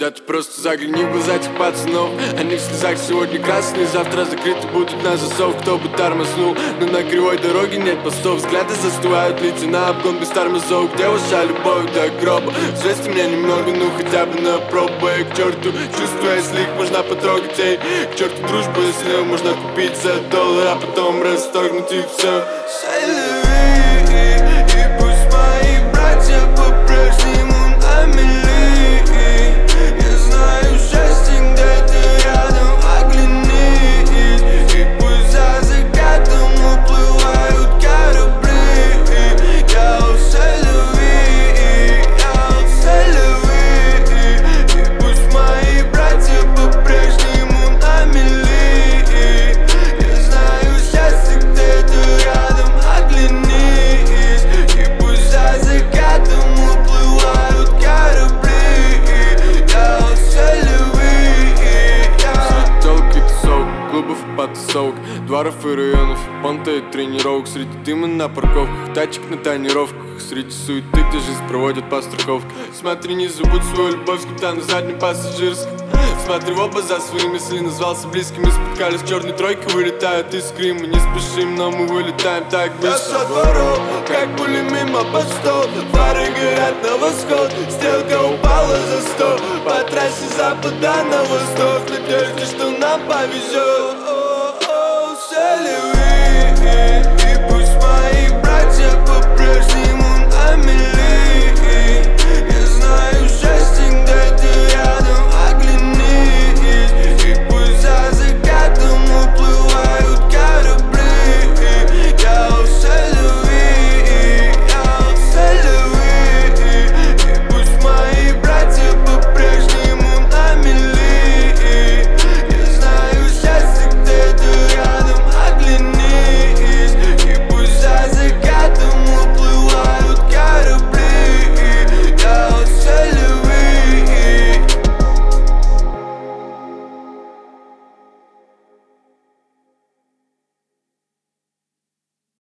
Да ты просто загляни в глаза этих пацанов. Они в слезах сегодня красные, завтра закрыты будут на засов. Кто бы тормознул, но на кривой дороге нет постов. Взгляды застывают, лица на обгон без тормозов. Где ваша любовь до гроба? Звезд меня немного, ну хотя бы на пробу. Эй, к черту чувства, если их можно потрогать. Эй, к черту дружбу, если ее можно купить за $1, а потом расторгнуть и все. И пусть мои братья по-прежнему на мели. Я знаю счастье где-то рядом, оглянись. И пусть за закатом уплывают корабли. Я уселюсь, и пусть мои братья по-прежнему на мели. Я знаю счастье где-то рядом, оглянись. И пусть за закатом уплывают корабли. Я уселюсь, Светелки, тусовок, клубов и потасовок, дворов и районов, понта и тренировок. Среди дыма на парковках, тачек на тонировках. Среди суеты, где жизнь проводят по страховке. Смотри, не забудь свою любовь, скрипта на заднем пассажирском. Смотри в оба за свои мысли, назвался близкими. Споткались в черной тройке, вылетают из Крыма. Не спешим, но мы вылетаем так быстро. Я со дворов, как пули мимо постов. Фары горят на восход, стрелка упала за 100. По трассе с запада на восток, в надежде, что нам повезет. Селюи.